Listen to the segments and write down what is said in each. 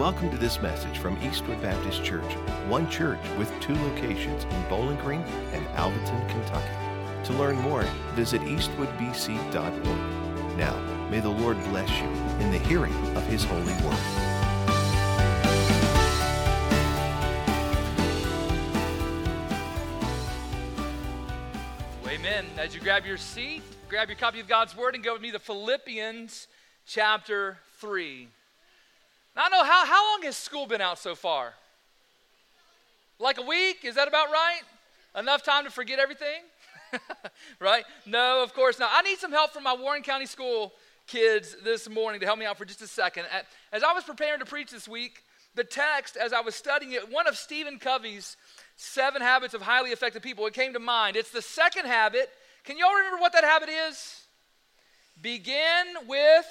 Welcome to this message from Eastwood Baptist Church, one church with two locations in Bowling Green and Alvaton, Kentucky. To learn more, visit eastwoodbc.org. Now, may the Lord bless you in the hearing of His holy word. Amen. As you grab your seat, grab your copy of God's Word and go with me to Philippians chapter 3. Now, I know, how long has school been out so far? Like a week? Is that about right? Enough time to forget everything? Right? No, of course not. I need some help from my Warren County School kids this morning to help me out for just a second. As I was preparing to preach this week, the text, as I was studying it, one of Stephen Covey's 7 Habits of Highly Effective People, it came to mind. It's the second habit. Can you all remember what that habit is? Begin with...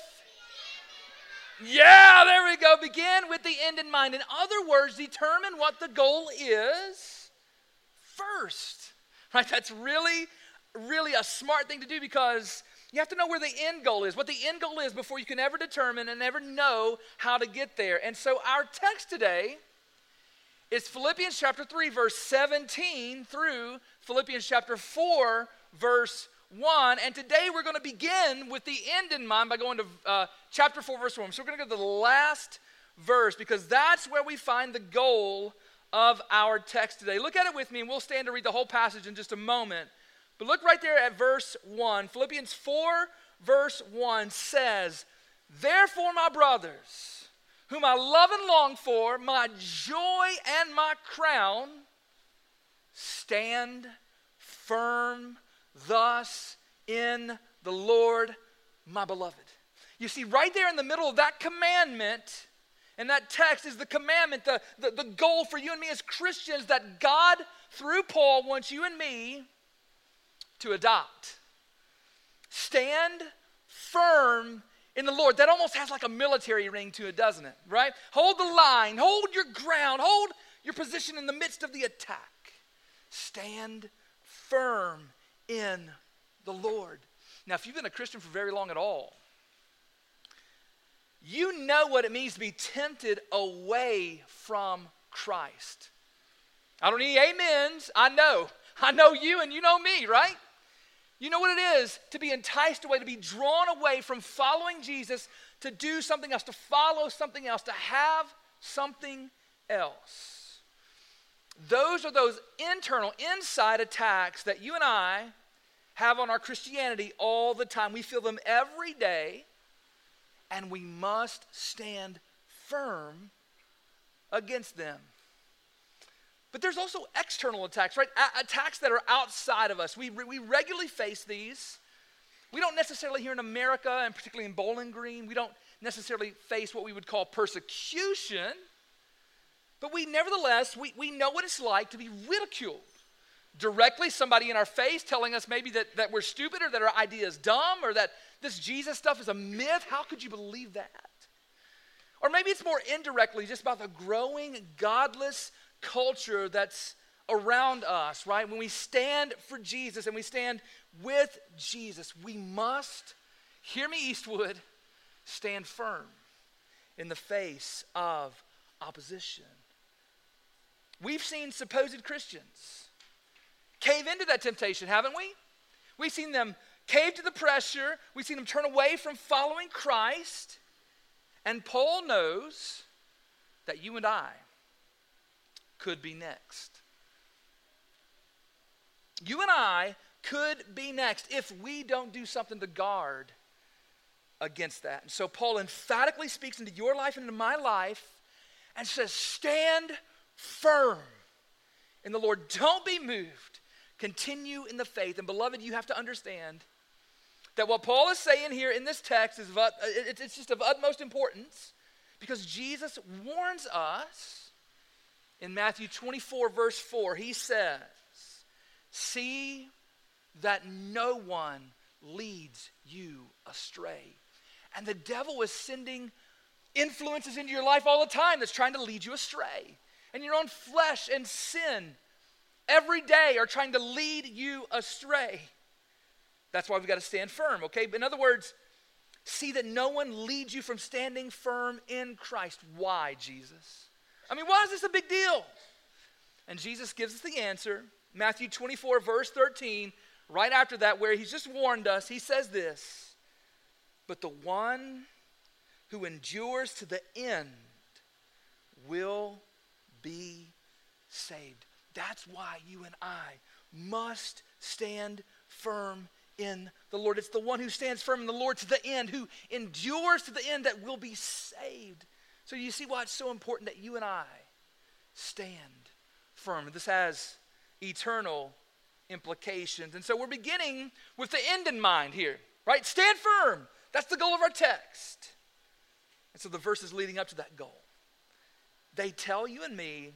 Yeah, there we go. Begin with the end in mind. In other words, determine what the goal is first. Right? That's really a smart thing to do, because you have to know where the end goal is, what the end goal is, before you can ever determine and ever know how to get there. And so our text today is Philippians chapter 3, verse 17 through Philippians chapter 4, verse 1. And today we're going to begin with the end in mind by going to chapter 4, verse 1. So we're going to go to the last verse, because that's where we find the goal of our text today. Look at it with me, and we'll stand to read the whole passage in just a moment. But look right there at verse 1. Philippians 4, verse 1 says, "Therefore, my brothers, whom I love and long for, my joy and my crown, stand firm thus in the Lord, my beloved." You see, right there in the middle of that commandment, and that text is the commandment, the goal for you and me as Christians that God, through Paul, wants you and me to adopt. Stand firm in the Lord. That almost has like a military ring to it, doesn't it? Right? Hold the line, hold your ground, hold your position in the midst of the attack. Stand firm in the Lord. Now, if you've been a Christian for very long at all, you know what it means to be tempted away from Christ. I don't need amens. I know you and you know me, right? You know what it is to be enticed away, to be drawn away from following Jesus, to do something else, to follow something else, to have something else. Those are those internal, inside attacks that you and I have on our Christianity all the time. We feel them every day, and we must stand firm against them. But there's also external attacks, right? Attacks that are outside of us. We regularly face these. We don't necessarily here in America, and particularly in Bowling Green, we don't necessarily face what we would call persecution. But we nevertheless, we know what it's like to be ridiculed. Directly, somebody in our face telling us maybe that we're stupid, or that our idea is dumb, or that this Jesus stuff is a myth. How could you believe that? Or maybe it's more indirectly just about the growing godless culture that's around us, right? When we stand for Jesus and we stand with Jesus, we must, hear me Eastwood, stand firm in the face of opposition. We've seen supposed Christians cave into that temptation, haven't we? We've seen them cave to the pressure. We've seen them turn away from following Christ. And Paul knows that you and I could be next. You and I could be next if we don't do something to guard against that. And so Paul emphatically speaks into your life and into my life and says, stand firm in the Lord. Don't be moved. Continue in the faith. And beloved, you have to understand that what Paul is saying here in this text is it's just of utmost importance, because Jesus warns us in Matthew 24, verse 4. He says, "See that no one leads you astray." And the devil is sending influences into your life all the time that's trying to lead you astray. And your own flesh and sin every day are trying to lead you astray. That's why we've got to stand firm, okay? In other words, See that no one leads you from standing firm in Christ. Why, Jesus? I mean, why is this a big deal? And Jesus gives us the answer. Matthew 24, verse 13, right after that, where he's just warned us, he says this, but the one who endures to the end will be saved. That's why you and I must stand firm in the Lord. It's the one who stands firm in the Lord to the end, who endures to the end, that will be saved. So you see why it's so important that you and I stand firm. This has eternal implications. And so we're beginning with the end in mind here, right? Stand firm. That's the goal of our text. And so the verses leading up to that goal, they tell you and me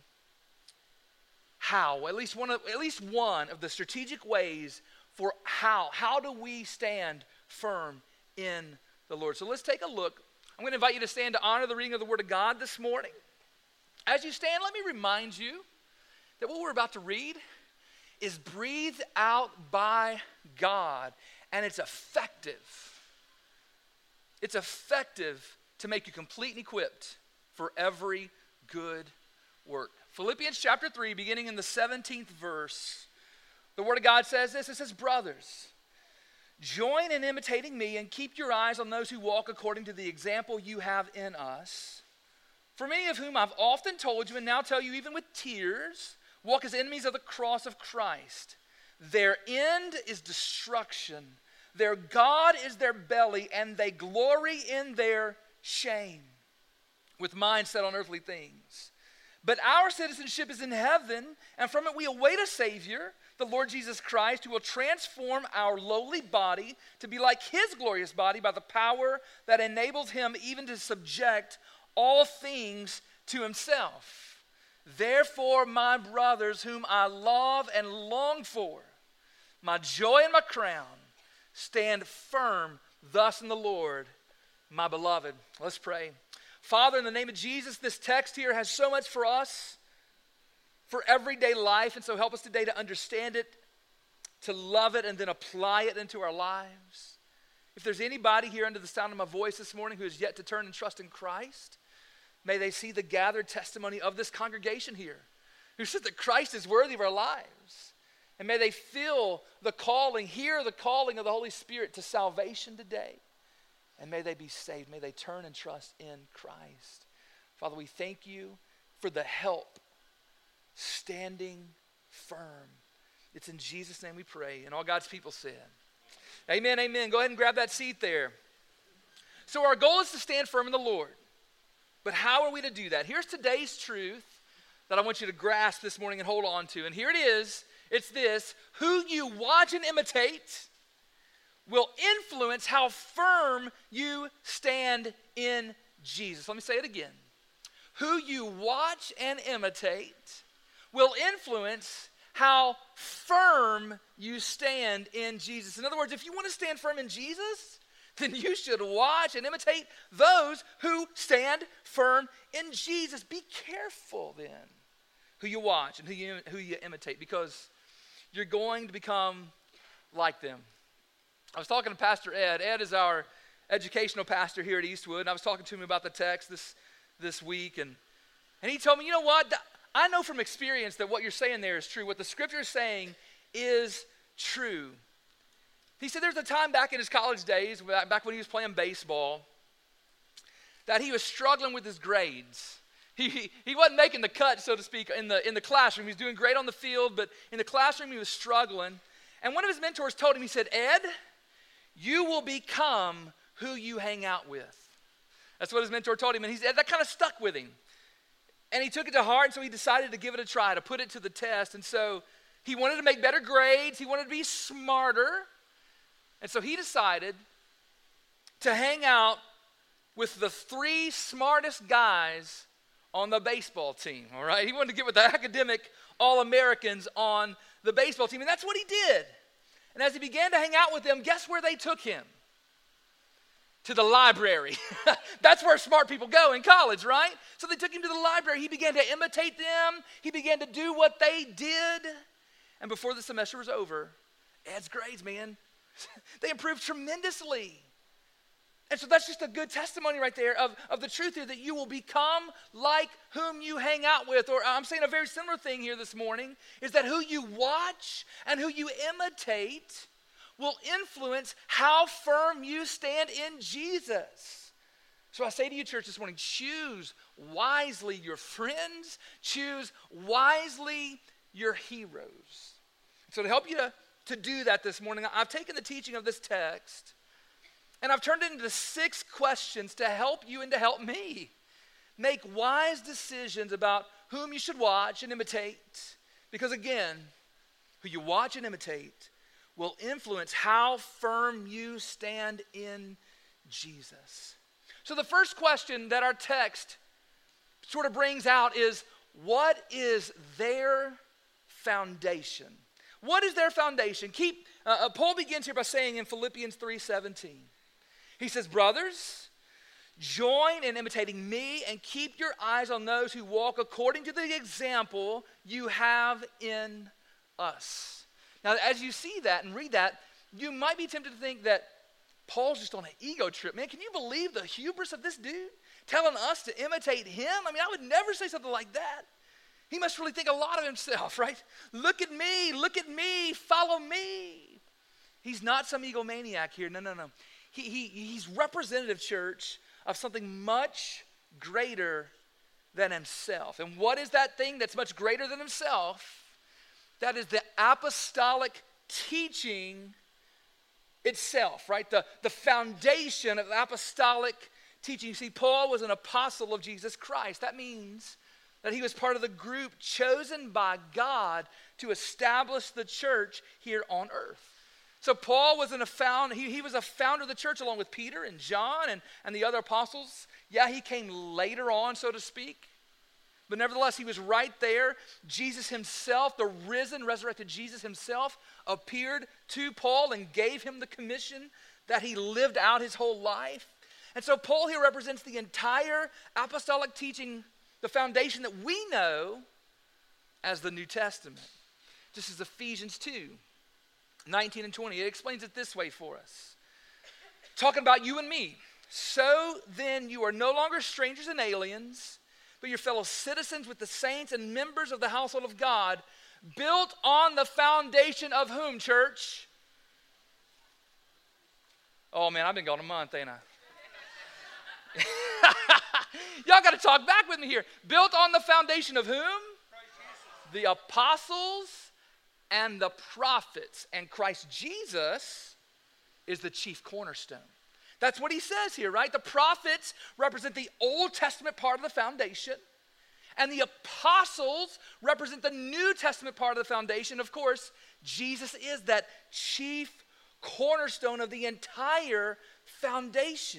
how, at least one of the strategic ways for how do we stand firm in the Lord. So let's take a look. I'm going to invite you to stand to honor the reading of the Word of God this morning. As you stand, let me remind you that what we're about to read is breathed out by God, and it's effective. It's effective to make you complete and equipped for every good work. Philippians chapter 3, beginning in the 17th verse, the Word of God says this. It says, brothers, join in imitating me and keep your eyes on those who walk according to the example you have in us. For many of whom I've often told you and now tell you even with tears, walk as enemies of the cross of Christ. Their end is destruction. Their God is their belly, and they glory in their shame, with minds set on earthly things. But our citizenship is in heaven, and from it we await a Savior, the Lord Jesus Christ, who will transform our lowly body to be like his glorious body by the power that enables him even to subject all things to himself. Therefore, my brothers, whom I love and long for, my joy and my crown, stand firm thus in the Lord, my beloved. Let's pray. Father, in the name of Jesus, this text here has so much for us, for everyday life, and so help us today to understand it, to love it, and then apply it into our lives. If there's anybody here under the sound of my voice this morning who has yet to turn and trust in Christ, may they see the gathered testimony of this congregation here, who said that Christ is worthy of our lives. And may they feel the calling, hear the calling of the Holy Spirit to salvation today. And may they be saved. May they turn and trust in Christ. Father, we thank you for the help standing firm. It's in Jesus' name we pray. And all God's people said, amen, amen. Go ahead and grab that seat there. So our goal is to stand firm in the Lord. But how are we to do that? Here's today's truth that I want you to grasp this morning and hold on to. And here it is. It's this: who you watch and imitate will influence how firm you stand in Jesus. Let me say it again. Who you watch and imitate will influence how firm you stand in Jesus. In other words, if you want to stand firm in Jesus, then you should watch and imitate those who stand firm in Jesus. Be careful then who you watch and who you imitate, because you're going to become like them. I was talking to Pastor Ed. Ed is our educational pastor here at Eastwood, and I was talking to him about the text this week, and he told me, you know what? I know from experience that what you're saying there is true. What the Scripture is saying is true. He said there's a time back in his college days, back when he was playing baseball, that he was struggling with his grades. He wasn't making the cut, so to speak, in the classroom. He was doing great on the field, but in the classroom he was struggling. And one of his mentors told him, he said, Ed, you will become who you hang out with. That's what his mentor told him, and that kind of stuck with him. And he took it to heart, and so he decided to give it a try, to put it to the test. And so he wanted to make better grades. He wanted to be smarter. And so he decided to hang out with the 3 smartest guys on the baseball team, all right? He wanted to get with the academic All-Americans on the baseball team, and that's what he did. And as he began to hang out with them, guess where they took him? To the library. That's where smart people go in college, right? So they took him to the library. He began to imitate them. He began to do what they did. And before the semester was over, Ed's grades, man, they improved tremendously. And so that's just a good testimony right there of the truth here that you will become like whom you hang out with. Or I'm saying a very similar thing here this morning, is that who you watch and who you imitate will influence how firm you stand in Jesus. So I say to you, church, this morning, choose wisely your friends, choose wisely your heroes. So to help you to do that this morning, I've taken the teaching of this text and I've turned it into 6 questions to help you and to help me make wise decisions about whom you should watch and imitate. Because again, who you watch and imitate will influence how firm you stand in Jesus. So the first question that our text sort of brings out is, what is their foundation? What is their foundation? Paul begins here by saying in Philippians 3:17, he says, brothers, join in imitating me and keep your eyes on those who walk according to the example you have in us. Now, as you see that and read that, you might be tempted to think that Paul's just on an ego trip. Man, can you believe the hubris of this dude telling us to imitate him? I mean, I would never say something like that. He must really think a lot of himself, right? Look at me, follow me. He's not some egomaniac here. No. He's representative, church, of something much greater than himself. And what is that thing that's much greater than himself? That is the apostolic teaching itself, right? The foundation of apostolic teaching. You see, Paul was an apostle of Jesus Christ. That means that he was part of the group chosen by God to establish the church here on earth. So Paul was he was a founder of the church along with Peter and John and the other apostles. Yeah, he came later on, so to speak. But nevertheless, he was right there. Jesus himself, the risen, resurrected Jesus himself, appeared to Paul and gave him the commission that he lived out his whole life. And so Paul here represents the entire apostolic teaching, the foundation that we know as the New Testament. This is Ephesians 2:19 and 20. It explains it this way for us. Talking about you and me. So then you are no longer strangers and aliens, but your fellow citizens with the saints and members of the household of God, built on the foundation of whom, church? Oh man, I've been gone a month, ain't I? Y'all got to talk back with me here. Built on the foundation of whom? The apostles and the prophets. And Christ Jesus is the chief cornerstone. That's what he says here, right? The prophets represent the Old Testament part of the foundation. And the apostles represent the New Testament part of the foundation. Of course, Jesus is that chief cornerstone of the entire foundation.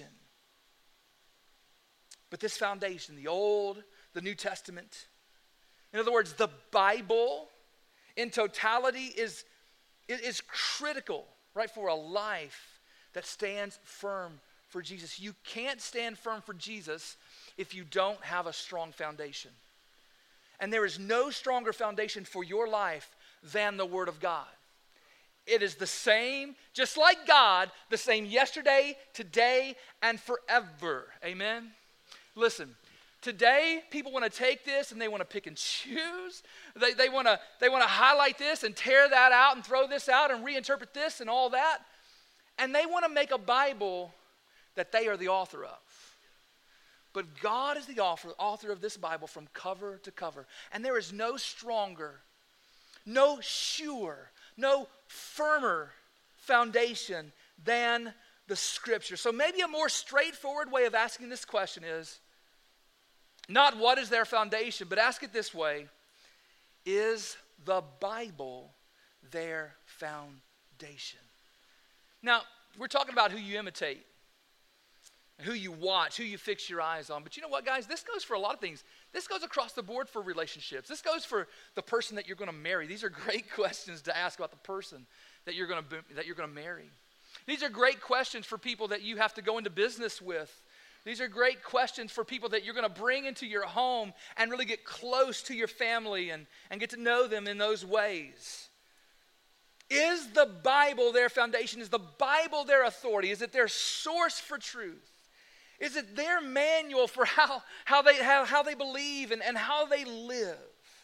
But this foundation, the Old, the New Testament, in other words, the Bible in totality is critical, right, for a life that stands firm for Jesus. You can't stand firm for Jesus if you don't have a strong foundation. And there is no stronger foundation for your life than the Word of God. It is the same, just like God, the same yesterday, today, and forever. Amen? Listen, today people want to take this and they want to pick and choose. They want to highlight this and tear that out and throw this out and reinterpret this and all that. And they want to make a Bible that they are the author of. But God is the author of this Bible from cover to cover. And there is no stronger, no surer, no firmer foundation than the Scripture. So maybe a more straightforward way of asking this question is not what is their foundation, but ask it this way: is the Bible their foundation? Now, we're talking about who you imitate, who you watch, who you fix your eyes on. But you know what, guys? This goes for a lot of things. This goes across the board for relationships. This goes for the person that you're going to marry. These are great questions to ask about the person that you're going to marry. These are great questions for people that you have to go into business with. These are great questions for people that you're going to bring into your home and really get close to your family and get to know them in those ways. Is the Bible their foundation? Is the Bible their authority? Is it their source for truth? Is it their manual for how they believe and how they live?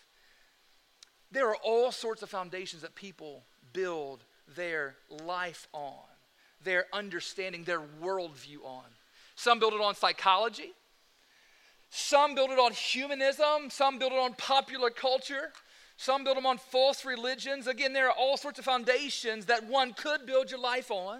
There are all sorts of foundations that people build their life on, their understanding, their worldview on. Some build it on psychology. Some build it on humanism. Some build it on popular culture. Some build them on false religions. Again, there are all sorts of foundations that one could build your life on.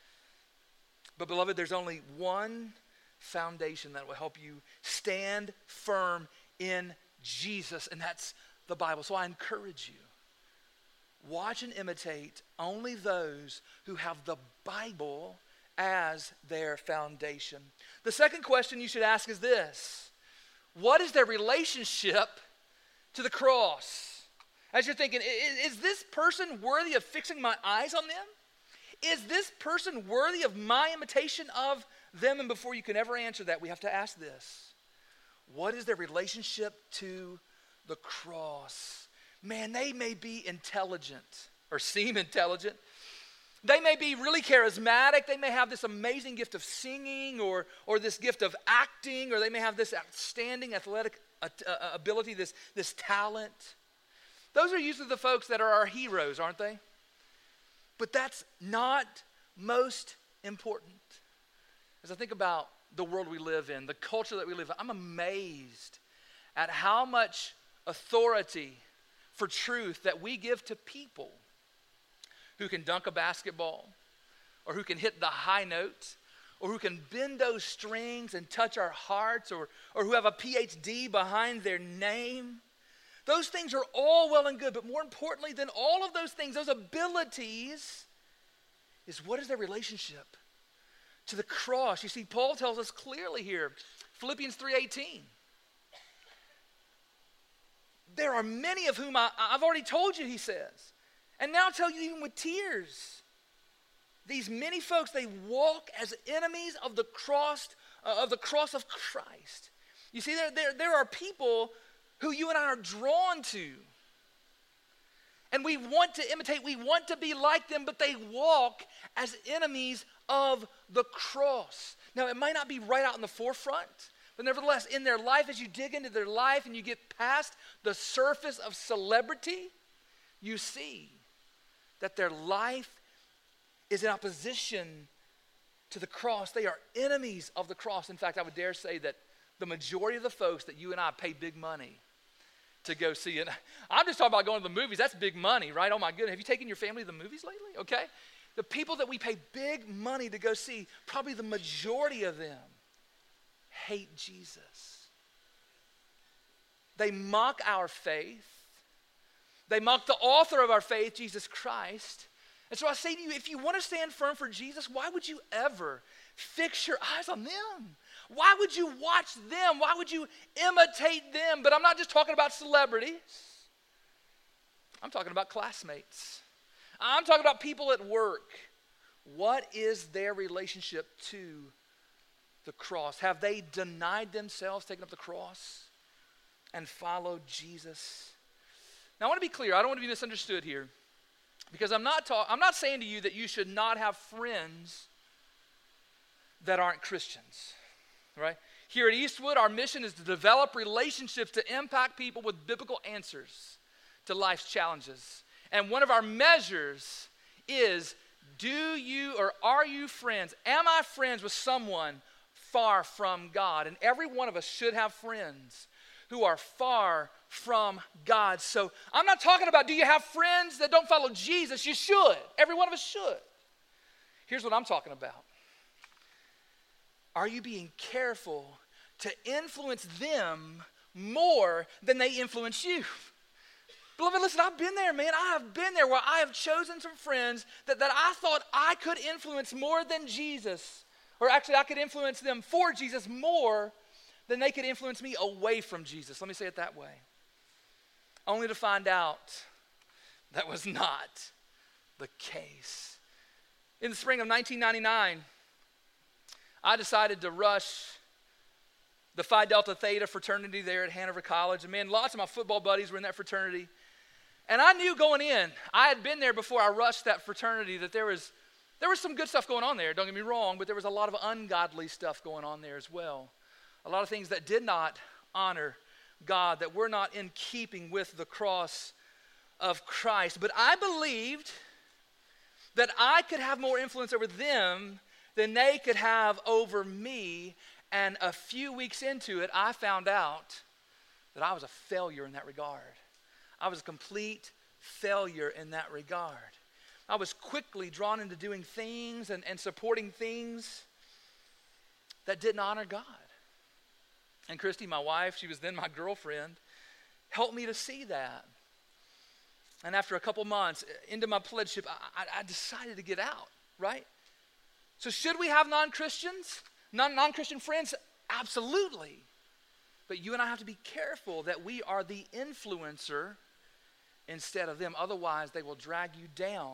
But beloved, there's only one foundation that will help you stand firm in Jesus, and that's the Bible. So I encourage you, watch and imitate only those who have the Bible as their foundation. The second question you should ask is this: what is their relationship to the cross? As you're thinking, is this person worthy of fixing my eyes on them? Is this person worthy of my imitation of them? And before you can ever answer that, we have to ask this: what is their relationship to the cross? Man, they may be intelligent or seem intelligent. They may be really charismatic. They may have this amazing gift of singing or this gift of acting, or they may have this outstanding athletic ability, this talent. Those are usually the folks that are our heroes, aren't they? But that's not most important. As I think about the world we live in, the culture that we live in, I'm amazed at how much authority for truth that we give to people who can dunk a basketball, or who can hit the high note, or who can bend those strings and touch our hearts, or who have a PhD behind their name. Those things are all well and good, but more importantly than all of those things, those abilities, is what is their relationship to the cross? You see, Paul tells us clearly here, Philippians 3:18. There are many of whom I've already told you, he says, and now I'll tell you even with tears. These many folks, they walk as enemies of the cross of Christ. You see, there are people who you and I are drawn to. And we want to imitate, we want to be like them, but they walk as enemies of the cross. Now, it might not be right out in the forefront, but nevertheless, in their life, as you dig into their life and you get past the surface of celebrity, you see that their life is in opposition to the cross. They are enemies of the cross. In fact, I would dare say that the majority of the folks that you and I pay big money to go see it. I'm just talking about going to the movies. That's big money, right? Oh my goodness. Have you taken your family to the movies lately? Okay. The people that we pay big money to go see, probably the majority of them hate Jesus. They mock our faith. They mock the author of our faith, Jesus Christ. And so I say to you, if you want to stand firm for Jesus, why would you ever fix your eyes on them? Why would you watch them? Why would you imitate them? But I'm not just talking about celebrities. I'm talking about classmates. I'm talking about people at work. What is their relationship to the cross? Have they denied themselves, taken up the cross, and followed Jesus? Now, I want to be clear. I don't want to be misunderstood here, because I'm not saying to you that you should not have friends that aren't Christians. Right? Here at Eastwood, our mission is to develop relationships to impact people with biblical answers to life's challenges. And one of our measures is, are you friends? Am I friends with someone far from God? And every one of us should have friends who are far from God. So I'm not talking about, do you have friends that don't follow Jesus? You should. Every one of us should. Here's what I'm talking about. Are you being careful to influence them more than they influence you? Beloved, listen, I've been there, man. I have been there where I have chosen some friends that I thought I could influence more than Jesus. Or actually, I could influence them for Jesus more than they could influence me away from Jesus. Let me say it that way. Only to find out that was not the case. In the spring of 1999, I decided to rush the Phi Delta Theta fraternity there at Hanover College. And man, lots of my football buddies were in that fraternity. And I knew going in, I had been there before I rushed that fraternity, that there was some good stuff going on there, don't get me wrong, but there was a lot of ungodly stuff going on there as well. A lot of things that did not honor God, that were not in keeping with the cross of Christ. But I believed that I could have more influence over them than they could have over me. And a few weeks into it, I found out that I was a failure in that regard. I was a complete failure in that regard. I was quickly drawn into doing things and supporting things that didn't honor God. And Christy, my wife, she was then my girlfriend, helped me to see that. And after a couple months into my pledgeship, I decided to get out, right? So should we have non-Christians, non-Christian friends? Absolutely. But you and I have to be careful that we are the influencer instead of them. Otherwise, they will drag you down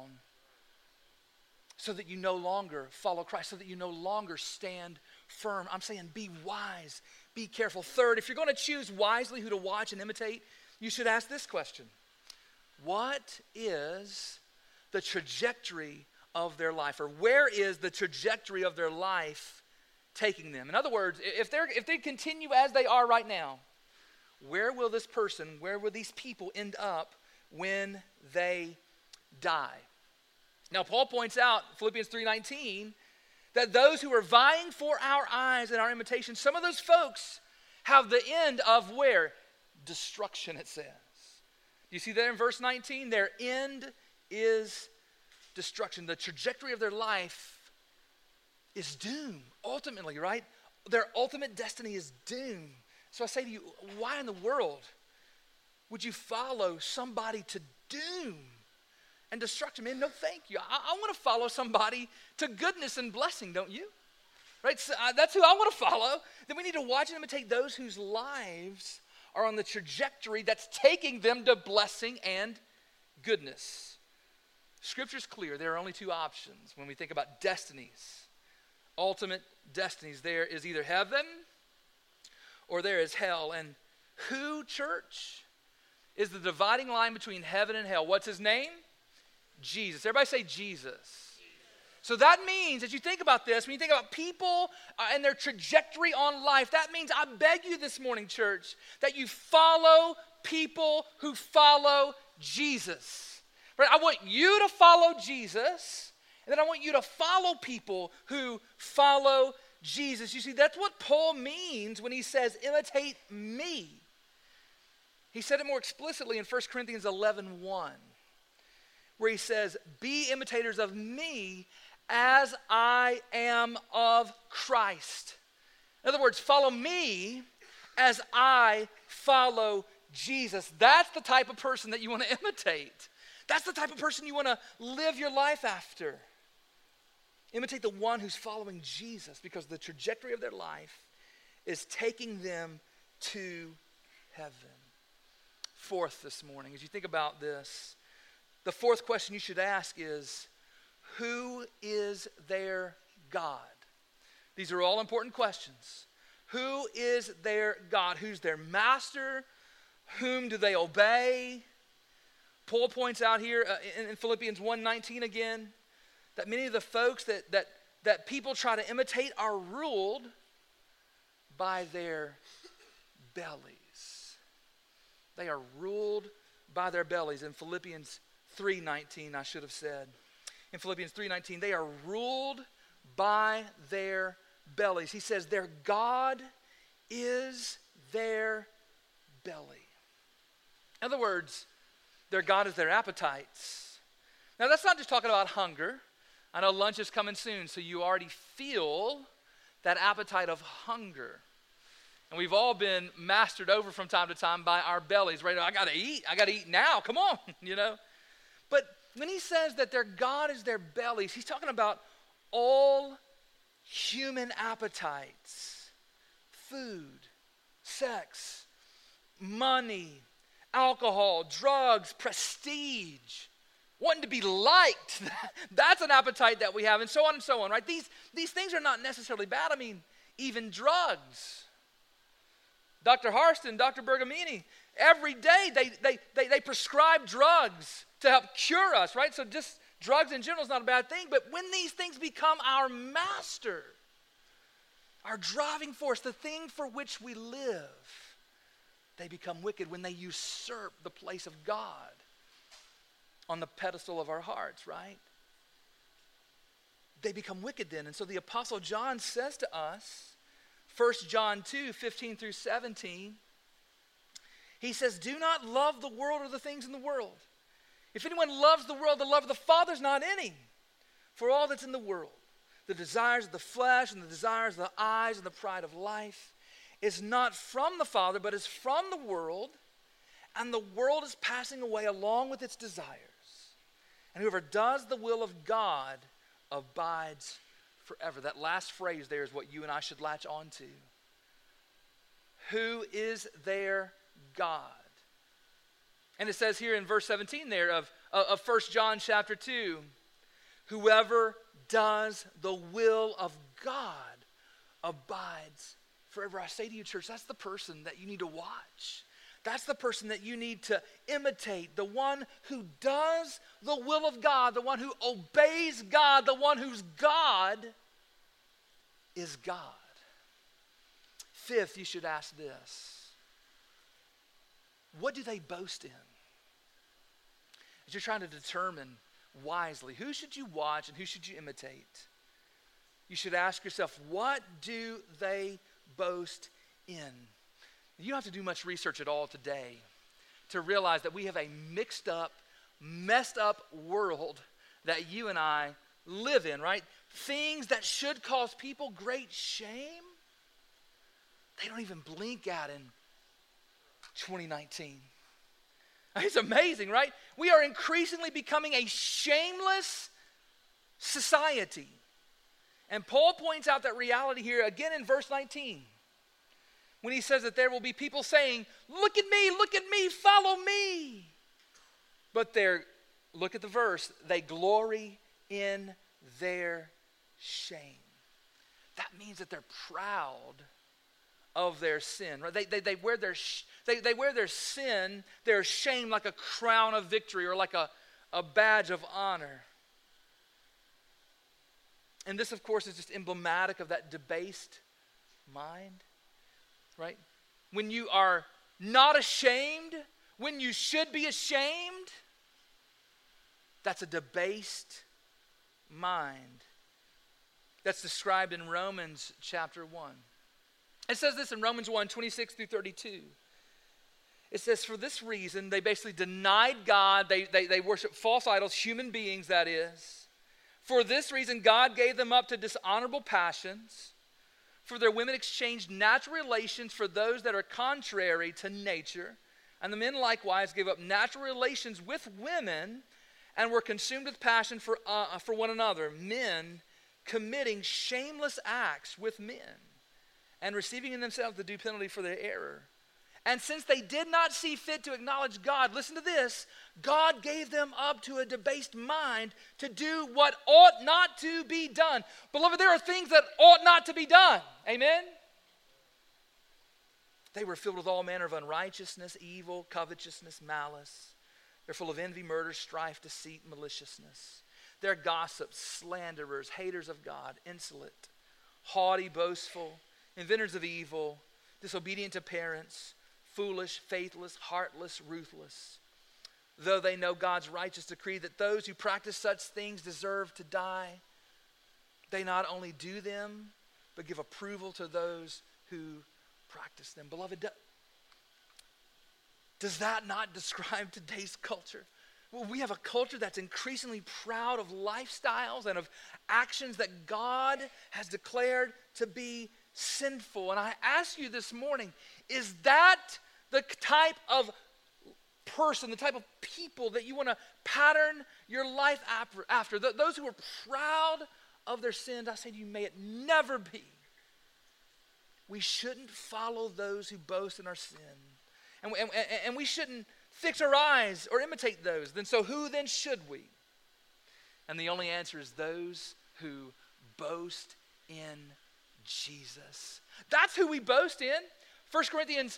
so that you no longer follow Christ, so that you no longer stand firm. I'm saying be wise, be careful. Third, if you're going to choose wisely who to watch and imitate, you should ask this question. What is the trajectory of their life? Or where is the trajectory of their life taking them? In other words, if they continue as they are right now, where will these people end up when they die? Now, Paul points out, Philippians 3:19, that those who are vying for our eyes and our imitation, some of those folks have the end of where? Destruction, it says. Do you see that in verse 19? Their end is destruction. The trajectory of their life is doom, ultimately, right? Their ultimate destiny is doom. So I say to you, why in the world would you follow somebody to doom and destruction? Man, no thank you. I want to follow somebody to goodness and blessing, don't you? Right? So that's who I want to follow. Then we need to watch and imitate those whose lives are on the trajectory that's taking them to blessing and goodness. Scripture's clear. There are only two options when we think about destinies. Ultimate destinies. There is either heaven or there is hell. And who, church, is the dividing line between heaven and hell? What's his name? Jesus. Everybody say Jesus. So that means, as you think about this, when you think about people and their trajectory on life, that means I beg you this morning, church, that you follow people who follow Jesus. Right? I want you to follow Jesus, and then I want you to follow people who follow Jesus. You see, that's what Paul means when he says, imitate me. He said it more explicitly in 1 Corinthians 11:1, where he says, be imitators of me as I am of Christ. In other words, follow me as I follow Jesus. That's the type of person that you want to imitate. That's the type of person you want to live your life after. Imitate the one who's following Jesus, because the trajectory of their life is taking them to heaven. Fourth this morning, as you think about this, the fourth question you should ask is, who is their God? These are all important questions. Who is their God? Who's their master? Whom do they obey? Paul points out here in Philippians 1:19 again, that many of the folks that people try to imitate are ruled by their bellies. They are ruled by their bellies. In Philippians 3:19, I should have said. In Philippians 3:19, they are ruled by their bellies. He says their God is their belly. In other words, their God is their appetites. Now, that's not just talking about hunger. I know lunch is coming soon, so you already feel that appetite of hunger. And we've all been mastered over from time to time by our bellies, right? I got to eat now, come on, you know. But when he says that their God is their bellies, he's talking about all human appetites. Food, sex, money, alcohol, drugs, prestige, wanting to be liked. That's an appetite that we have, and so on, right? These things are not necessarily bad. I mean, even drugs. Dr. Harston, Dr. Bergamini, every day they prescribe drugs to help cure us, right? So just drugs in general is not a bad thing, but when these things become our master, our driving force, the thing for which we live, they become wicked when they usurp the place of God on the pedestal of our hearts, right? They become wicked then. And so the Apostle John says to us, 1 John 2, 15 through 17, he says, do not love the world or the things in the world. If anyone loves the world, the love of the Father is not in him. For all that's in the world, the desires of the flesh and the desires of the eyes and the pride of life, is not from the Father, but is from the world, and the world is passing away along with its desires. And whoever does the will of God abides forever. That last phrase there is what you and I should latch on to. Who is their God? And it says here in verse 17 there of 1 John chapter 2, whoever does the will of God abides forever. I say to you, church, that's the person that you need to watch. That's the person that you need to imitate. The one who does the will of God, the one who obeys God, the one whose God is God. Fifth, you should ask this. What do they boast in? As you're trying to determine wisely, who should you watch and who should you imitate? You should ask yourself, what do they boast in? You don't have to do much research at all today to realize that we have a mixed up, messed up world that you and I live in, right? Things that should cause people great shame, they don't even blink at in 2019. It's amazing, right? We are increasingly becoming a shameless society. And Paul points out that reality here again in verse 19. When he says that there will be people saying, look at me, follow me. But look at the verse, they glory in their shame. That means that they're proud of their sin. Right? They wear their sin, their shame, like a crown of victory or like a badge of honor. And this, of course, is just emblematic of that debased mind. Right? When you are not ashamed, when you should be ashamed, that's a debased mind. That's described in Romans chapter 1. It says this in Romans 1, 26 through 32. It says, for this reason, they basically denied God. They worship false idols, human beings, that is. For this reason, God gave them up to dishonorable passions. For their women exchanged natural relations for those that are contrary to nature. And the men likewise gave up natural relations with women and were consumed with passion for one another. Men committing shameless acts with men and receiving in themselves the due penalty for their error. And since they did not see fit to acknowledge God, listen to this, God gave them up to a debased mind to do what ought not to be done. Beloved, there are things that ought not to be done. Amen? They were filled with all manner of unrighteousness, evil, covetousness, malice. They're full of envy, murder, strife, deceit, maliciousness. They're gossips, slanderers, haters of God, insolent, haughty, boastful, inventors of evil, disobedient to parents, foolish, faithless, heartless, ruthless. Though they know God's righteous decree that those who practice such things deserve to die, they not only do them, but give approval to those who practice them. Beloved, does that not describe today's culture? Well, we have a culture that's increasingly proud of lifestyles and of actions that God has declared to be sinful. And I ask you this morning, is that the type of person, the type of people that you want to pattern your life after? Those who are proud of their sins, I say to you, may it never be. We shouldn't follow those who boast in our sin. And we shouldn't fix our eyes or imitate those. Then so who then should we? And the only answer is those who boast in Jesus. That's who we boast in. 1 Corinthians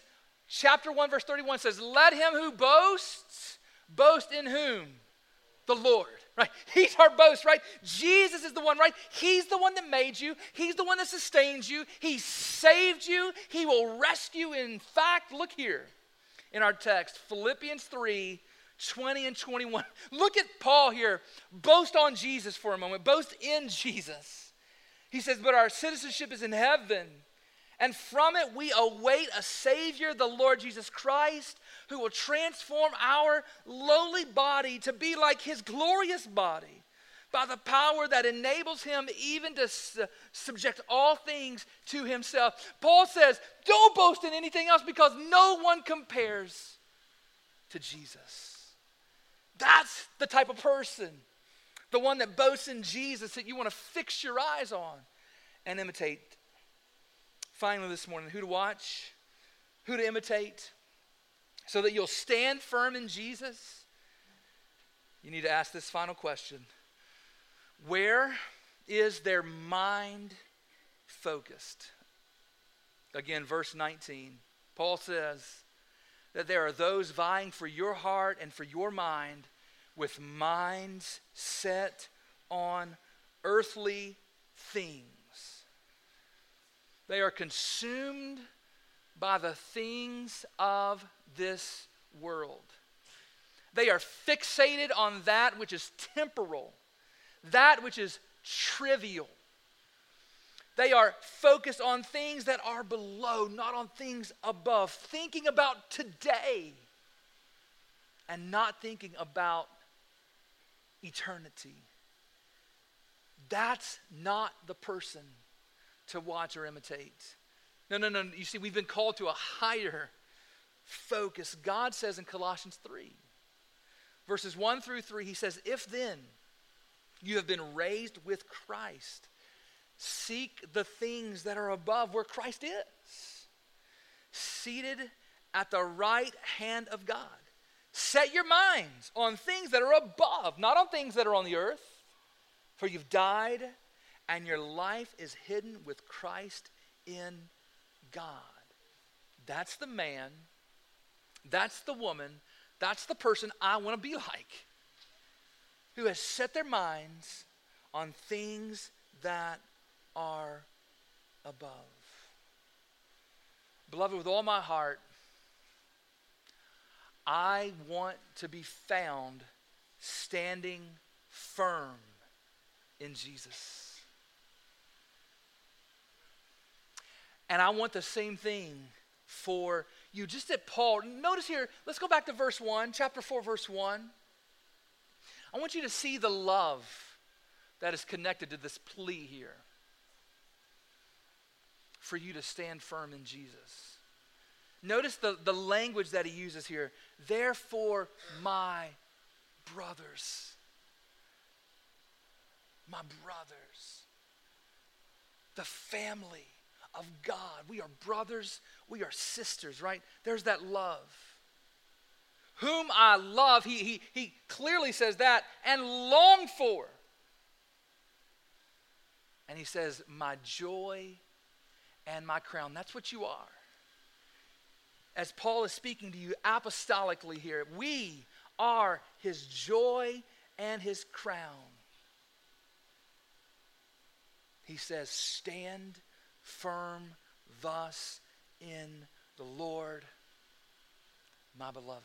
Chapter 1, verse 31 says, let him who boasts, boast in whom? The Lord, right? He's our boast, right? Jesus is the one, right? He's the one that made you. He's the one that sustains you. He saved you. He will rescue. In fact, look here in our text, Philippians 3, 20 and 21. Look at Paul here. Boast on Jesus for a moment. Boast in Jesus. He says, but our citizenship is in heaven, and from it we await a Savior, the Lord Jesus Christ, who will transform our lowly body to be like his glorious body by the power that enables him even to subject all things to himself. Paul says, don't boast in anything else because no one compares to Jesus. That's the type of person, the one that boasts in Jesus, that you want to fix your eyes on and imitate. Finally this morning, who to watch, who to imitate, so that you'll stand firm in Jesus. You need to ask this final question. Where is their mind focused? Again, verse 19. Paul says that there are those vying for your heart and for your mind with minds set on earthly things. They are consumed by the things of this world. They are fixated on that which is temporal, that which is trivial. They are focused on things that are below, not on things above. Thinking about today and not thinking about eternity. That's not the person to watch or imitate. No. You see, we've been called to a higher focus. God says in Colossians 3, verses 1 through 3, he says, if then you have been raised with Christ, seek the things that are above where Christ is, seated at the right hand of God. Set your minds on things that are above, not on things that are on the earth, for you've died and your life is hidden with Christ in God. That's the man, that's the woman, that's the person I want to be like, who has set their minds on things that are above. Beloved, with all my heart, I want to be found standing firm in Jesus. And I want the same thing for you. Just at Paul, notice here, let's go back to verse 1, chapter 4, verse 1. I want you to see the love that is connected to this plea here for you to stand firm in Jesus. Notice the language that he uses here. Therefore, my brothers, the family of God. We are brothers, we are sisters, right? There's that love. Whom I love, he clearly says that, and long for. And he says, my joy and my crown. That's what you are. As Paul is speaking to you apostolically here, we are his joy and his crown. He says, stand firm thus in the Lord, my beloved.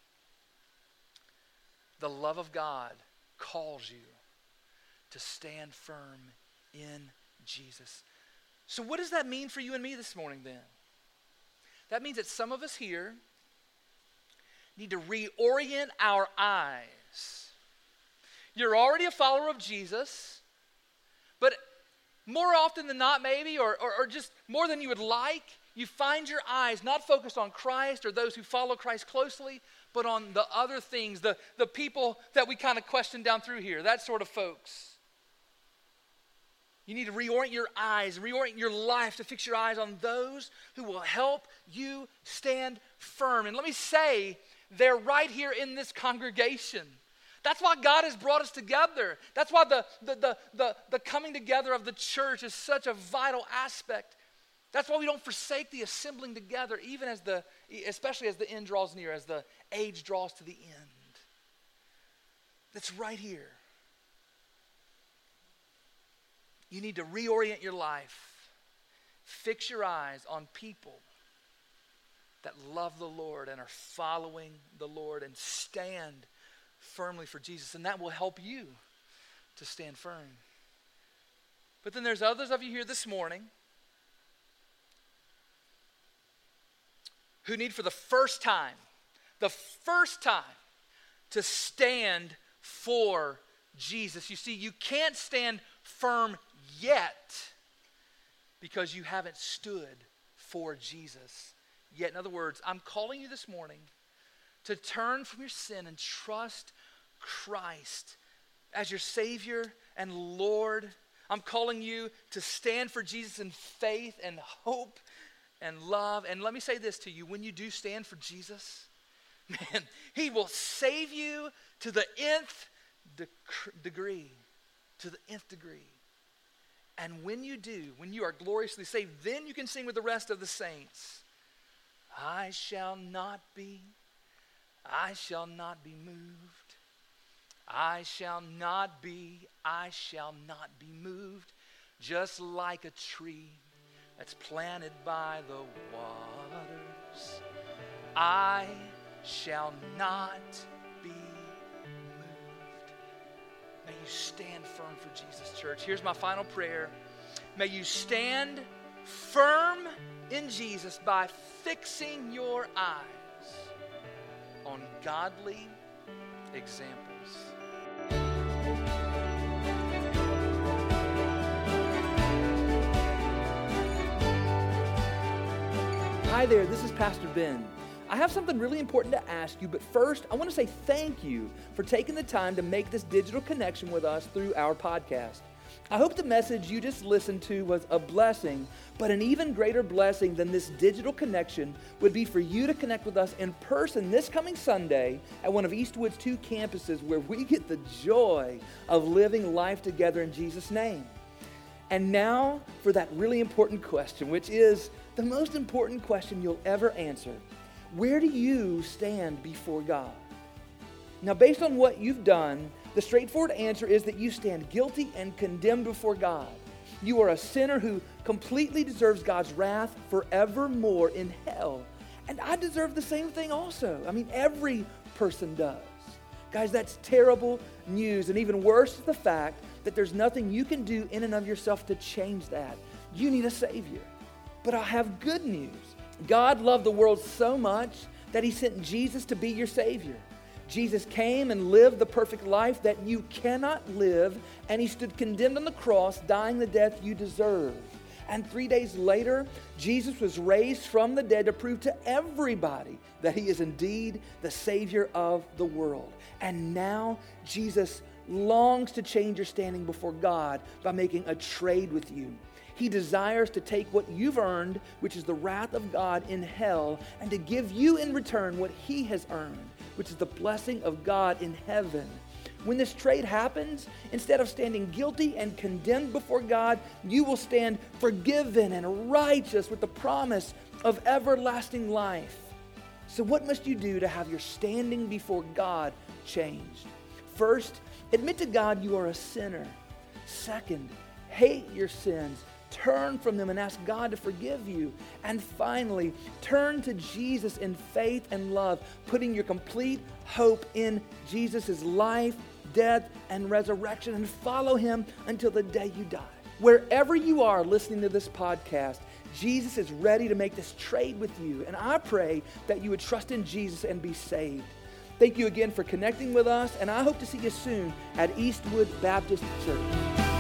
The love of God calls you to stand firm in Jesus. So what does that mean for you and me this morning then? That means that some of us here need to reorient our eyes. You're already a follower of Jesus, but more often than not maybe, or just more than you would like, you find your eyes not focused on Christ or those who follow Christ closely, but on the other things, the people that we kind of question down through here, that sort of folks. You need to reorient your eyes, reorient your life to fix your eyes on those who will help you stand firm. And let me say, they're right here in this congregation. That's why God has brought us together. That's why the coming together of the church is such a vital aspect That's why we don't forsake the assembling together, even especially as the end draws near, as the age draws to the end. That's right here. You need to reorient your life. Fix your eyes on people that love the Lord and are following the Lord and stand firmly for Jesus. And that will help you to stand firm. But then there's others of you here this morning who need for the first time to stand for Jesus. You see, you can't stand firm yet because you haven't stood for Jesus yet. In other words, I'm calling you this morning to turn from your sin and trust Christ as your Savior and Lord. I'm calling you to stand for Jesus in faith and hope and love. And let me say this to you. When you do stand for Jesus, man, he will save you to the nth degree. To the nth degree. And when you do, when you are gloriously saved, then you can sing with the rest of the saints. I shall not be moved. I shall not be moved. Just like a tree that's planted by the waters, I shall not be moved. May you stand firm for Jesus, church. Here's my final prayer. May you stand firm in Jesus by fixing your eyes on godly examples. Hi there, this is Pastor Ben. I have something really important to ask you, but first, I want to say thank you for taking the time to make this digital connection with us through our podcast. I hope the message you just listened to was a blessing, but an even greater blessing than this digital connection would be for you to connect with us in person this coming Sunday at one of Eastwood's 2 campuses where we get the joy of living life together in Jesus' name. And now for that really important question, which is the most important question you'll ever answer. Where do you stand before God? Now, based on what you've done, the straightforward answer is that you stand guilty and condemned before God. You are a sinner who completely deserves God's wrath forevermore in hell. And I deserve the same thing also. I mean, every person does. Guys, that's terrible news. And even worse is the fact that there's nothing you can do in and of yourself to change that. You need a Savior. But I have good news. God loved the world so much that he sent Jesus to be your Savior. Jesus came and lived the perfect life that you cannot live, and he stood condemned on the cross, dying the death you deserve. And 3 days later, Jesus was raised from the dead to prove to everybody that he is indeed the Savior of the world. And now Jesus longs to change your standing before God by making a trade with you. He desires to take what you've earned, which is the wrath of God in hell, and to give you in return what he has earned, which is the blessing of God in heaven. When this trade happens, instead of standing guilty and condemned before God, you will stand forgiven and righteous with the promise of everlasting life. So what must you do to have your standing before God changed? First, admit to God you are a sinner. Second, hate your sins. Turn from them and ask God to forgive you. And finally, turn to Jesus in faith and love, putting your complete hope in Jesus' life, death, and resurrection, and follow him until the day you die. Wherever you are listening to this podcast, Jesus is ready to make this trade with you. And I pray that you would trust in Jesus and be saved. Thank you again for connecting with us, and I hope to see you soon at Eastwood Baptist Church.